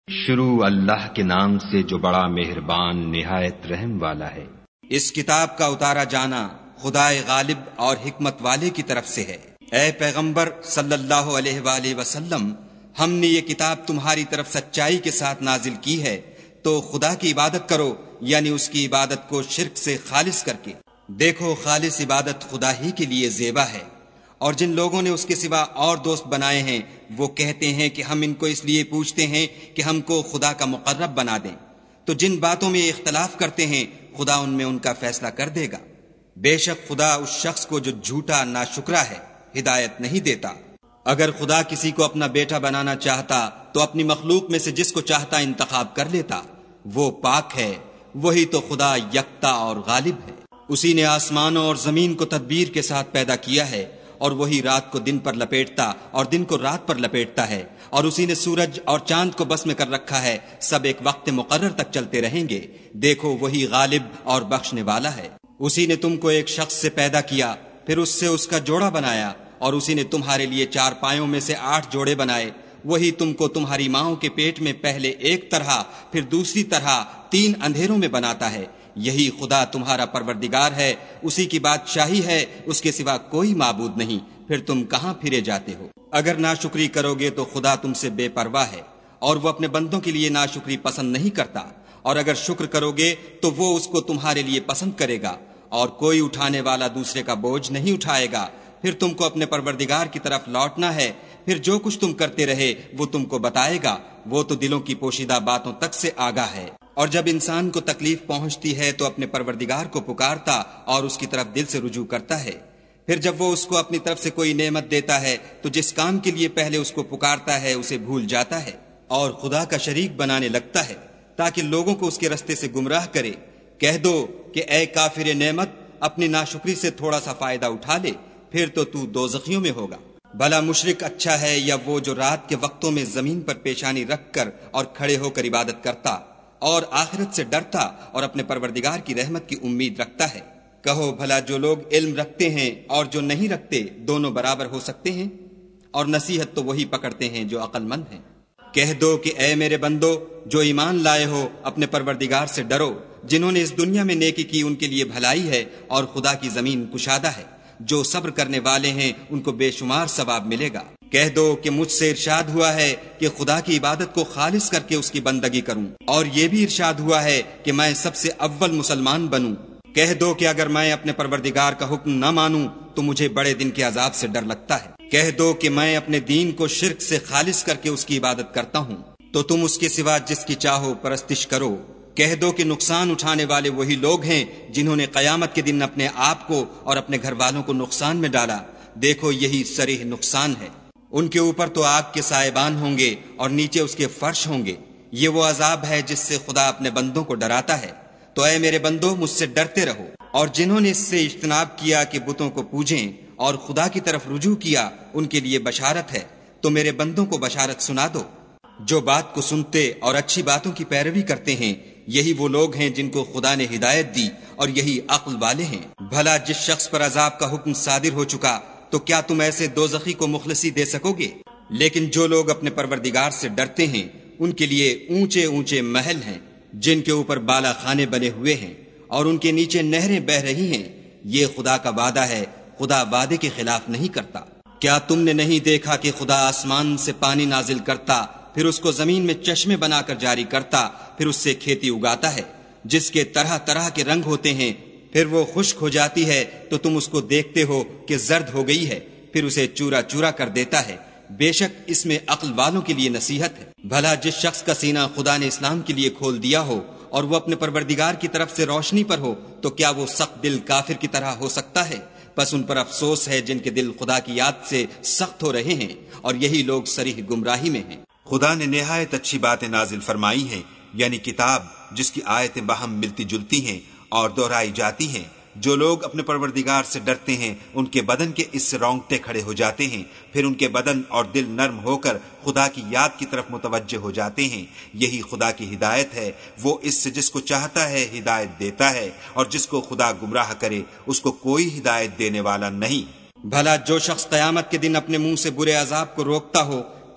شروع اللہ کے نام سے جو بڑا مہربان نہایت رحم والا ہے۔ اس کتاب کا اتارا جانا خدائے غالب اور حکمت والے کی طرف سے ہے۔ اے پیغمبر صلی اللہ علیہ وآلہ وسلم، ہم نے یہ کتاب تمہاری طرف سچائی کے ساتھ نازل کی ہے، تو خدا کی عبادت کرو، یعنی اس کی عبادت کو شرک سے خالص کر کے۔ دیکھو، خالص عبادت خدا ہی کے لیے زیبا ہے، اور جن لوگوں نے اس کے سوا اور دوست بنائے ہیں وہ کہتے ہیں کہ ہم ان کو اس لیے پوچھتے ہیں کہ ہم کو خدا کا مقرب بنا دیں، تو جن باتوں میں اختلاف کرتے ہیں خدا ان میں ان کا فیصلہ کر دے گا۔ بے شک خدا اس شخص کو جو جھوٹا ناشکرا ہے ہدایت نہیں دیتا۔ اگر خدا کسی کو اپنا بیٹا بنانا چاہتا تو اپنی مخلوق میں سے جس کو چاہتا انتخاب کر لیتا۔ وہ پاک ہے، وہی تو خدا یکتا اور غالب ہے۔ اسی نے آسمانوں اور زمین کو تدبیر کے ساتھ پیدا کیا ہے، اور وہی رات کو دن پر لپیٹتا اور دن کو رات پر لپیٹتا ہے، اور اسی نے سورج اور چاند کو بس میں کر رکھا ہے، سب ایک وقت مقرر تک چلتے رہیں گے۔ دیکھو، وہی غالب اور بخشنے والا ہے۔ اسی نے تم کو ایک شخص سے پیدا کیا، پھر اس سے اس کا جوڑا بنایا، اور اسی نے تمہارے لیے 4 پایوں میں سے 8 جوڑے بنائے۔ وہی تم کو تمہاری ماؤں کے پیٹ میں پہلے ایک طرح پھر دوسری طرح 3 اندھیروں میں بناتا ہے۔ یہی خدا تمہارا پروردگار ہے، اسی کی بادشاہی ہے، اس کے سوا کوئی معبود نہیں۔ پھر تم کہاں پھرے جاتے ہو؟ اگر ناشکری کرو گے تو خدا تم سے بے پرواہ ہے، اور وہ اپنے بندوں کے لیے ناشکری پسند نہیں کرتا، اور اگر شکر کرو گے تو وہ اس کو تمہارے لیے پسند کرے گا، اور کوئی اٹھانے والا دوسرے کا بوجھ نہیں اٹھائے گا۔ پھر تم کو اپنے پروردگار کی طرف لوٹنا ہے، پھر جو کچھ تم کرتے رہے وہ تم کو بتائے گا، وہ تو دلوں کی پوشیدہ باتوں تک سے آگاہ ہے۔ اور جب انسان کو تکلیف پہنچتی ہے تو اپنے پروردگار کو پکارتا اور اس کی طرف دل سے رجوع کرتا ہے۔ پھر جب وہ اس کو اپنی طرف سے کوئی نعمت دیتا ہے تو جس کام کے لیے پہلے اس کو پکارتا ہے اسے بھول جاتا ہے، اور خدا کا شریک بنانے لگتا ہے تاکہ لوگوں کو اس کے رستے سے گمراہ کرے۔ کہہ دو کہ اے کافر نعمت، اپنی ناشکری سے تھوڑا سا فائدہ اٹھا لے، پھر تو دوزخیوں میں ہوگا۔ بھلا مشرک اچھا ہے یا وہ جو رات کے وقتوں میں زمین پر پیشانی رکھ کر اور کھڑے ہو کر عبادت کرتا اور آخرت سے ڈرتا اور اپنے پروردگار کی رحمت کی امید رکھتا ہے؟ کہو بھلا جو لوگ علم رکھتے ہیں اور جو نہیں رکھتے دونوں برابر ہو سکتے ہیں؟ اور نصیحت تو وہی پکڑتے ہیں جو عقل مند ہیں۔ کہہ دو کہ اے میرے بندو جو ایمان لائے ہو، اپنے پروردگار سے ڈرو۔ جنہوں نے اس دنیا میں نیکی کی ان کے لیے بھلائی ہے، اور خدا کی زمین کشادہ ہے۔ جو صبر کرنے والے ہیں ان کو بے شمار ثواب ملے گا۔ کہہ دو کہ مجھ سے ارشاد ہوا ہے کہ خدا کی عبادت کو خالص کر کے اس کی بندگی کروں، اور یہ بھی ارشاد ہوا ہے کہ میں سب سے اول مسلمان بنوں۔ کہہ دو کہ اگر میں اپنے پروردگار کا حکم نہ مانوں تو مجھے بڑے دن کے عذاب سے ڈر لگتا ہے۔ کہہ دو کہ میں اپنے دین کو شرک سے خالص کر کے اس کی عبادت کرتا ہوں، تو تم اس کے سوا جس کی چاہو پرستش کرو۔ کہہ دو کہ نقصان اٹھانے والے وہی لوگ ہیں جنہوں نے قیامت کے دن اپنے آپ کو اور اپنے گھر والوں کو نقصان میں ڈالا۔ دیکھو، یہی صریح نقصان ہے۔ ان کے اوپر تو آگ کے سائبان ہوں گے اور نیچے اس کے فرش ہوں گے۔ یہ وہ عذاب ہے جس سے خدا اپنے بندوں کو ڈراتا ہے۔ تو اے میرے بندو، مجھ سے ڈرتے رہو، اور جنہوں نے اس سے اجتناب کیا کہ بتوں کو پوجیں اور خدا کی طرف رجوع کیا ان کے لیے بشارت ہے۔ تو میرے بندوں کو بشارت سنا دو۔ جو بات کو سنتے اور اچھی باتوں کی پیروی کرتے ہیں یہی وہ لوگ ہیں جن کو خدا نے ہدایت دی، اور یہی عقل والے ہیں۔ بھلا جس شخص پر عذاب کا حکم صادر ہو چکا تو کیا تم ایسے دوزخی کو مخلصی دے سکو گے؟ لیکن جو لوگ اپنے پروردگار سے ڈرتے ہیں ان کے لیے اونچے اونچے محل ہیں جن کے اوپر بالا خانے بنے ہوئے ہیں، اور ان کے نیچے نہریں بہہ رہی ہیں۔ یہ خدا کا وعدہ ہے، خدا وعدے کے خلاف نہیں کرتا۔ کیا تم نے نہیں دیکھا کہ خدا آسمان سے پانی نازل کرتا، پھر اس کو زمین میں چشمے بنا کر جاری کرتا، پھر اس سے کھیتی اگاتا ہے جس کے طرح طرح کے رنگ ہوتے ہیں، پھر وہ خشک ہو جاتی ہے تو تم اس کو دیکھتے ہو کہ زرد ہو گئی ہے، پھر اسے چورا چورا کر دیتا ہے۔ بے شک اس میں عقل والوں کے لیے نصیحت ہے۔ بھلا جس شخص کا سینہ خدا نے اسلام کے لیے کھول دیا ہو اور وہ اپنے پروردگار کی طرف سے روشنی پر ہو تو کیا وہ سخت دل کافر کی طرح ہو سکتا ہے؟ بس ان پر افسوس ہے جن کے دل خدا کی یاد سے سخت ہو رہے ہیں، اور یہی لوگ صریح گمراہی میں ہیں۔ خدا نے نہایت اچھی باتیں نازل فرمائی ہیں، یعنی کتاب جس کی آیتیں باہم ملتی جلتی ہیں اور دہرائی جاتی ہیں۔ جو لوگ اپنے پروردگار سے ڈرتے ہیں ان کے بدن کے اس سے رونگٹے کھڑے ہو جاتے ہیں، پھر ان کے بدن اور دل نرم ہو کر خدا کی یاد کی طرف متوجہ ہو جاتے ہیں۔ یہی خدا کی ہدایت ہے، وہ اس سے جس کو چاہتا ہے ہدایت دیتا ہے، اور جس کو خدا گمراہ کرے اس کو کوئی ہدایت دینے والا نہیں۔ بھلا جو شخص قیامت کے دن اپنے منہ سے برے عذاب کو روکتا ہو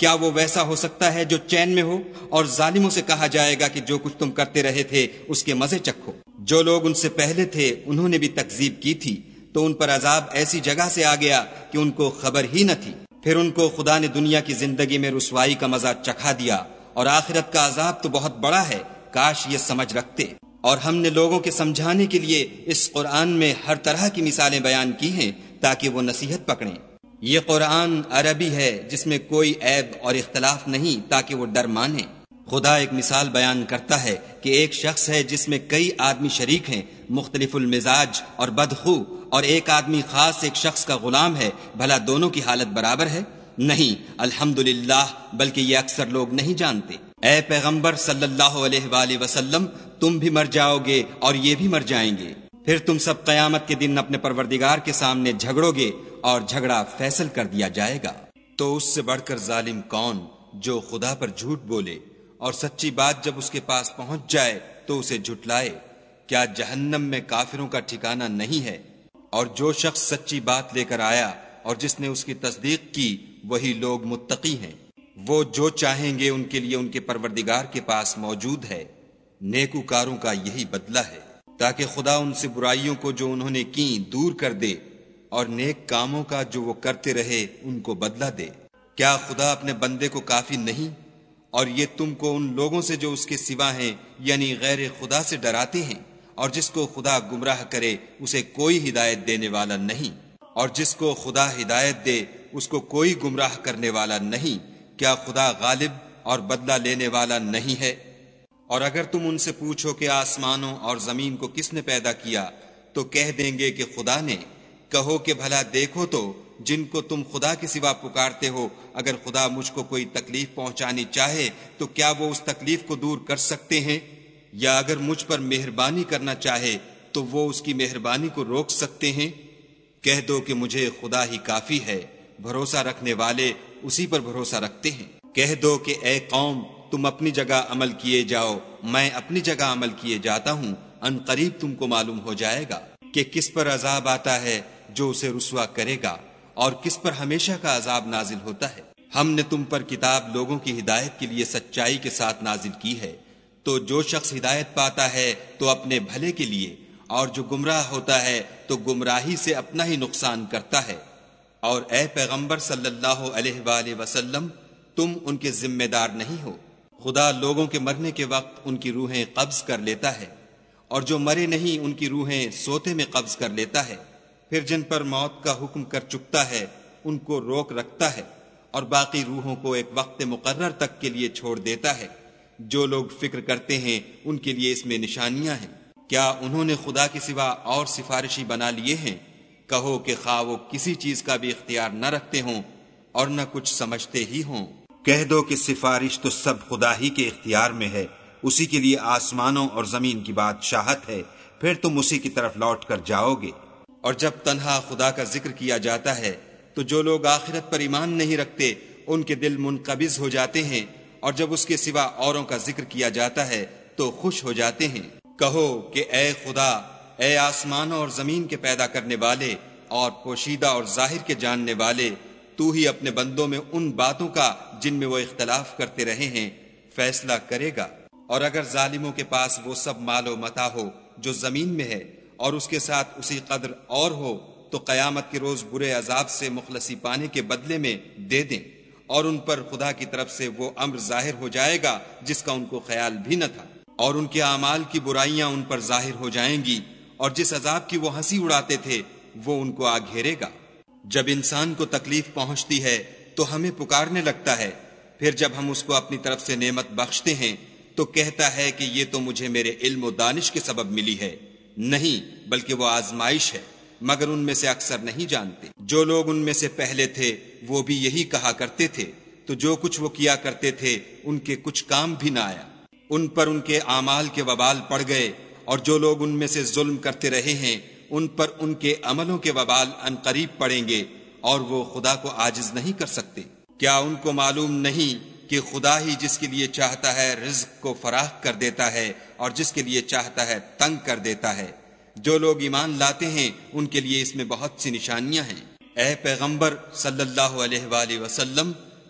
کیا وہ ویسا ہو سکتا ہے جو چین میں ہو؟ اور ظالموں سے کہا جائے گا کہ جو کچھ تم کرتے رہے تھے اس کے مزے چکھو۔ جو لوگ ان سے پہلے تھے انہوں نے بھی تکذیب کی تھی، تو ان پر عذاب ایسی جگہ سے آ گیا کہ ان کو خبر ہی نہ تھی۔ پھر ان کو خدا نے دنیا کی زندگی میں رسوائی کا مزہ چکھا دیا، اور آخرت کا عذاب تو بہت بڑا ہے، کاش یہ سمجھ رکھتے۔ اور ہم نے لوگوں کے سمجھانے کے لیے اس قرآن میں ہر طرح کی مثالیں بیان کی ہیں تاکہ وہ نصیحت پکڑیں۔ یہ قرآن عربی ہے جس میں کوئی عیب اور اختلاف نہیں تاکہ وہ ڈر مانیں۔ خدا ایک مثال بیان کرتا ہے کہ ایک شخص ہے جس میں کئی آدمی شریک ہیں، مختلف المزاج اور بدخو، اور ایک آدمی خاص ایک شخص کا غلام ہے، بھلا دونوں کی حالت برابر ہے؟ نہیں، الحمدللہ، بلکہ یہ اکثر لوگ نہیں جانتے۔ اے پیغمبر صلی اللہ علیہ وآلہ وسلم، تم بھی مر جاؤ گے اور یہ بھی مر جائیں گے، پھر تم سب قیامت کے دن اپنے پروردگار کے سامنے جھگڑو گے اور جھگڑا فیصل کر دیا جائے گا۔ تو اس سے بڑھ کر ظالم کون جو خدا پر جھوٹ بولے اور سچی بات جب اس کے پاس پہنچ جائے تو اسے جھٹلائے؟ کیا جہنم میں کافروں کا ٹھکانہ نہیں ہے؟ اور جو شخص سچی بات لے کر آیا اور جس نے اس کی تصدیق کی، وہی لوگ متقی ہیں۔ وہ جو چاہیں گے ان کے لیے ان کے پروردگار کے پاس موجود ہے، نیکوکاروں کا یہی بدلہ ہے، تاکہ خدا ان سے برائیوں کو جو انہوں نے کی دور کر دے، اور نیک کاموں کا جو وہ کرتے رہے ان کو بدلہ دے۔ کیا خدا اپنے بندے کو کافی نہیں؟ اور یہ تم کو ان لوگوں سے جو اس کے سوا ہیں یعنی غیر خدا سے ڈراتے ہیں، اور جس کو خدا گمراہ کرے اسے کوئی ہدایت دینے والا نہیں، اور جس کو خدا ہدایت دے اس کو کوئی گمراہ کرنے والا نہیں۔ کیا خدا غالب اور بدلہ لینے والا نہیں ہے؟ اور اگر تم ان سے پوچھو کہ آسمانوں اور زمین کو کس نے پیدا کیا، تو کہہ دیں گے کہ خدا نے۔ کہو کہ بھلا دیکھو تو جن کو تم خدا کے سوا پکارتے ہو، اگر خدا مجھ کو کوئی تکلیف پہنچانی چاہے تو کیا وہ اس تکلیف کو دور کر سکتے ہیں؟ یا اگر مجھ پر مہربانی کرنا چاہے تو وہ اس کی مہربانی کو روک سکتے ہیں؟ کہہ دو کہ مجھے خدا ہی کافی ہے، بھروسہ رکھنے والے اسی پر بھروسہ رکھتے ہیں۔ کہہ دو کہ اے قوم، تم اپنی جگہ عمل کیے جاؤ، میں اپنی جگہ عمل کیے جاتا ہوں، ان قریب تم کو معلوم ہو جائے گا کہ کس پر عذاب آتا ہے جو اسے رسوا کرے گا، اور کس پر ہمیشہ کا عذاب نازل ہوتا ہے۔ ہم نے تم پر کتاب لوگوں کی ہدایت کے لیے سچائی کے ساتھ نازل کی ہے، تو جو شخص ہدایت پاتا ہے تو اپنے بھلے کے لیے، اور جو گمراہ ہوتا ہے تو گمراہی سے اپنا ہی نقصان کرتا ہے۔ اور اے پیغمبر صلی اللہ علیہ وآلہ وسلم، تم ان کے ذمہ دار نہیں ہو۔ خدا لوگوں کے مرنے کے وقت ان کی روحیں قبض کر لیتا ہے، اور جو مرے نہیں ان کی روحیں سوتے میں قبض کر لیتا ہے، پھر جن پر موت کا حکم کر چکتا ہے ان کو روک رکھتا ہے، اور باقی روحوں کو ایک وقت مقرر تک کے لیے چھوڑ دیتا ہے۔ جو لوگ فکر کرتے ہیں ان کے لیے اس میں نشانیاں ہیں۔ کیا انہوں نے خدا کے سوا اور سفارشی بنا لیے ہیں؟ کہو کہ خواہ وہ کسی چیز کا بھی اختیار نہ رکھتے ہوں اور نہ کچھ سمجھتے ہی ہوں۔ کہہ دو کہ سفارش تو سب خدا ہی کے اختیار میں ہے، اسی کے لیے آسمانوں اور زمین کی بادشاہت ہے، پھر تم اسی کی طرف لوٹ کر جاؤ گے۔ اور جب تنہا خدا کا ذکر کیا جاتا ہے تو جو لوگ آخرت پر ایمان نہیں رکھتے ان کے دل منقبض ہو جاتے ہیں، اور جب اس کے سوا اوروں کا ذکر کیا جاتا ہے تو خوش ہو جاتے ہیں۔ کہو کہ اے خدا، اے آسمانوں اور زمین کے پیدا کرنے والے اور پوشیدہ اور ظاہر کے جاننے والے، تو ہی اپنے بندوں میں ان باتوں کا جن میں وہ اختلاف کرتے رہے ہیں فیصلہ کرے گا۔ اور اگر ظالموں کے پاس وہ سب مال و متاع ہو جو زمین میں ہے اور اس کے ساتھ اسی قدر اور ہو، تو قیامت کے روز برے عذاب سے مخلصی پانے کے بدلے میں دے دیں، اور ان پر خدا کی طرف سے وہ امر ظاہر ہو جائے گا جس کا ان کو خیال بھی نہ تھا، اور ان کے اعمال کی برائیاں ان پر ظاہر ہو جائیں گی، اور جس عذاب کی وہ ہنسی اڑاتے تھے وہ ان کو آ گھیرے گا۔ جب انسان کو تکلیف پہنچتی ہے تو ہمیں پکارنے لگتا ہے، پھر جب ہم اس کو اپنی طرف سے نعمت بخشتے ہیں تو کہتا ہے کہ یہ تو مجھے میرے علم و دانش کے سبب ملی ہے۔ نہیں، بلکہ وہ آزمائش ہے، مگر ان میں سے اکثر نہیں جانتے۔ جو لوگ ان میں سے پہلے تھے وہ بھی یہی کہا کرتے تھے، تو جو کچھ وہ کیا کرتے تھے ان کے کچھ کام بھی نہ آیا، ان پر ان کے اعمال کے وبال پڑ گئے، اور جو لوگ ان میں سے ظلم کرتے رہے ہیں ان پر ان کے عملوں کے وبال ان قریب پڑیں گے، اور وہ خدا کو عاجز نہیں کر سکتے۔ کیا ان کو معلوم نہیں کہ خدا ہی جس کے لیے چاہتا ہے رزق کو فراخ کر دیتا ہے اور جس کے لیے چاہتا ہے تنگ کر دیتا ہے؟ جو لوگ ایمان لاتے ہیں ان کے لیے اس میں بہت سی نشانیاں ہیں۔ اے پیغمبر صلی اللہ علیہ وآلہ وسلم،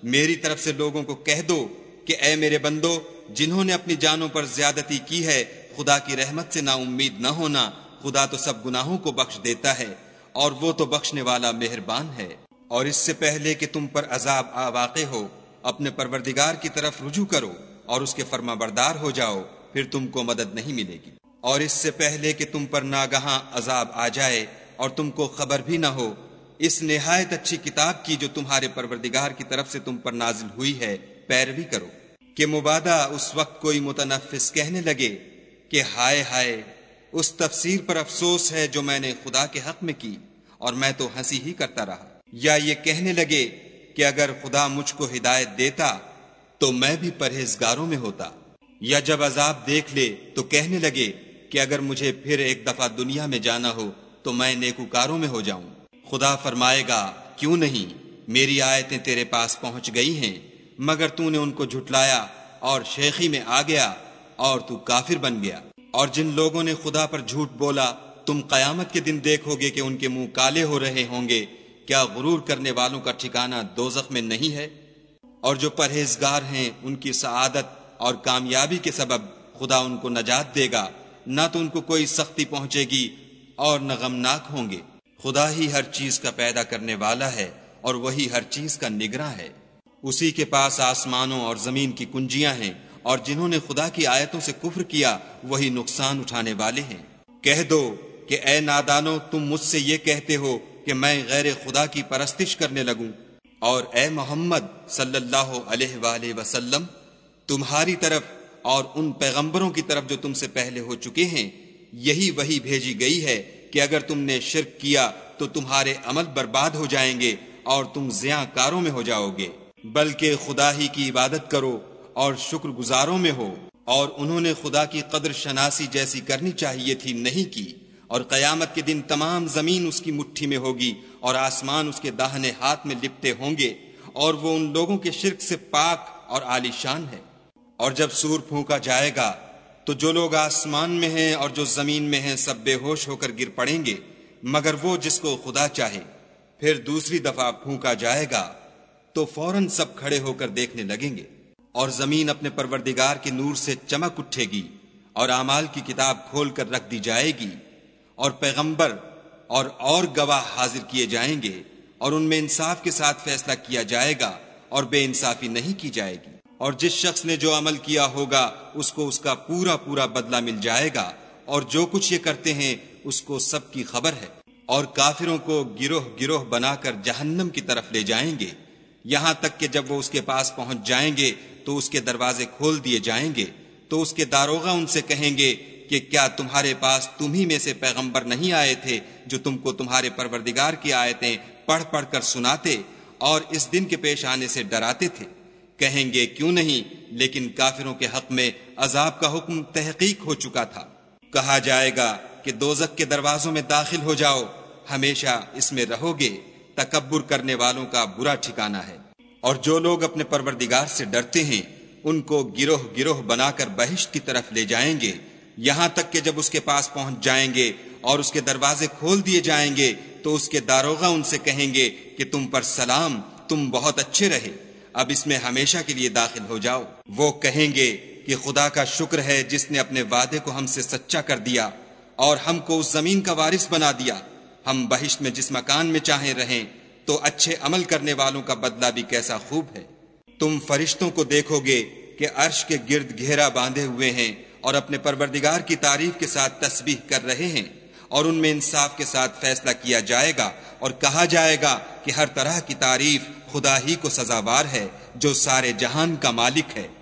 میری طرف سے لوگوں کو کہہ دو کہ اے میرے بندو، جنہوں نے اپنی جانوں پر زیادتی کی ہے، خدا کی رحمت سے نا امید نہ ہونا، خدا تو سب گناہوں کو بخش دیتا ہے اور وہ تو بخشنے والا مہربان ہے۔ اور اس سے پہلے کہ تم پر عذاب واقع ہو، اپنے پروردگار کی طرف رجوع کرو اور اس کے فرما بردار ہو جاؤ، پھر تم کو مدد نہیں ملے گی۔ اور اس سے پہلے کہ تم پر ناگہاں عذاب آ جائے اور تم کو خبر بھی نہ ہو، اس نہایت اچھی کتاب کی جو تمہارے پروردگار کی طرف سے تم پر نازل ہوئی ہے پیروی کرو، کہ مبادا اس وقت کوئی متنفس کہنے لگے کہ ہائے ہائے، اس تفسیر پر افسوس ہے جو میں نے خدا کے حق میں کی اور میں تو ہنسی ہی کرتا رہا، یا یہ کہنے لگے کہ اگر خدا مجھ کو ہدایت دیتا تو میں بھی پرہیزگاروں میں ہوتا، یا جب عذاب دیکھ لے تو کہنے لگے کہ اگر مجھے پھر ایک دفعہ دنیا میں جانا ہو تو میں نیکوکاروں میں ہو جاؤں۔ خدا فرمائے گا، کیوں نہیں، میری آیتیں تیرے پاس پہنچ گئی ہیں، مگر تو نے ان کو جھٹلایا اور شیخی میں آ گیا اور تو کافر بن گیا۔ اور جن لوگوں نے خدا پر جھوٹ بولا، تم قیامت کے دن دیکھو گے کہ ان کے منہ کالے ہو رہے ہوں گے۔ کیا غرور کرنے والوں کا ٹھکانہ دوزخ میں نہیں ہے؟ اور جو پرہیزگار ہیں ان کی سعادت اور کامیابی کے سبب خدا ان کو نجات دے گا، نہ تو ان کو کوئی سختی پہنچے گی اور نہ غمناک ہوں گے۔ خدا ہی ہر چیز کا پیدا کرنے والا ہے اور وہی ہر چیز کا نگراں ہے۔ اسی کے پاس آسمانوں اور زمین کی کنجیاں ہیں، اور جنہوں نے خدا کی آیتوں سے کفر کیا وہی نقصان اٹھانے والے ہیں۔ کہہ دو کہ اے نادانو، تم مجھ سے یہ کہتے ہو کہ میں غیر خدا کی پرستش کرنے لگوں، اور اے محمد صلی اللہ علیہ وآلہ وسلم، تمہاری طرف اور ان پیغمبروں کی طرف جو تم سے پہلے ہو چکے ہیں یہی وحی بھیجی گئی ہے کہ اگر تم نے شرک کیا تو تمہارے عمل برباد ہو جائیں گے اور تم زیاں کاروں میں ہو جاؤ گے، بلکہ خدا ہی کی عبادت کرو اور شکر گزاروں میں ہو۔ اور انہوں نے خدا کی قدر شناسی جیسی کرنی چاہیے تھی، نہیں کی، اور قیامت کے دن تمام زمین اس کی مٹھی میں ہوگی اور آسمان اس کے داہنے ہاتھ میں لپٹے ہوں گے، اور وہ ان لوگوں کے شرک سے پاک اور عالی شان ہے۔ اور جب سور پھونکا جائے گا تو جو لوگ آسمان میں ہیں اور جو زمین میں ہیں سب بے ہوش ہو کر گر پڑیں گے، مگر وہ جس کو خدا چاہے۔ پھر دوسری دفعہ پھونکا جائے گا تو فوراً سب کھڑے ہو کر دیکھنے لگیں گے، اور زمین اپنے پروردگار کے نور سے چمک اٹھے گی اور اعمال کی کتاب کھول کر رکھ دی جائے گی، اور پیغمبر اور گواہ حاضر کیے جائیں گے، اور ان میں انصاف کے ساتھ فیصلہ کیا جائے گا اور بے انصافی نہیں کی جائے گی۔ اور جس شخص نے جو عمل کیا ہوگا اس کو اس کا پورا پورا بدلہ مل جائے گا، اور جو کچھ یہ کرتے ہیں اس کو سب کی خبر ہے۔ اور کافروں کو گروہ گروہ بنا کر جہنم کی طرف لے جائیں گے، یہاں تک کہ جب وہ اس کے پاس پہنچ جائیں گے تو اس کے دروازے کھول دیے جائیں گے، تو اس کے داروغہ ان سے کہیں گے کہ کیا تمہارے پاس تم ہی میں سے پیغمبر نہیں آئے تھے جو تم کو تمہارے پروردگار کی آیتیں پڑھ پڑھ کر سناتے اور اس دن کے پیش آنے سے ڈراتے تھے؟ کہیں گے کیوں نہیں، لیکن کافروں کے حق میں عذاب کا حکم تحقیق ہو چکا تھا۔ کہا جائے گا کہ دوزخ کے دروازوں میں داخل ہو جاؤ، ہمیشہ اس میں رہو گے، تکبر کرنے والوں کا برا ٹھکانہ ہے۔ اور جو لوگ اپنے پروردگار سے ڈرتے ہیں ان کو گروہ گروہ بنا کر بہشت کی طرف لے جائیں گے، یہاں تک کہ جب اس کے پاس پہنچ جائیں گے اور اس کے دروازے کھول دیے جائیں گے تو اس کے داروغہ ان سے کہیں گے کہ تم پر سلام، تم بہت اچھے رہے، اب اس میں ہمیشہ کے لیے داخل ہو جاؤ۔ وہ کہیں گے کہ خدا کا شکر ہے جس نے اپنے وعدے کو ہم سے سچا کر دیا اور ہم کو اس زمین کا وارث بنا دیا، ہم بہشت میں جس مکان میں چاہیں رہیں، تو اچھے عمل کرنے والوں کا بدلہ بھی کیسا خوب ہے۔ تم فرشتوں کو دیکھو گے کہ عرش کے گرد گھیرا باندھے ہوئے ہیں اور اپنے پروردگار کی تعریف کے ساتھ تسبیح کر رہے ہیں، اور ان میں انصاف کے ساتھ فیصلہ کیا جائے گا اور کہا جائے گا کہ ہر طرح کی تعریف خدا ہی کو سزاوار ہے جو سارے جہان کا مالک ہے۔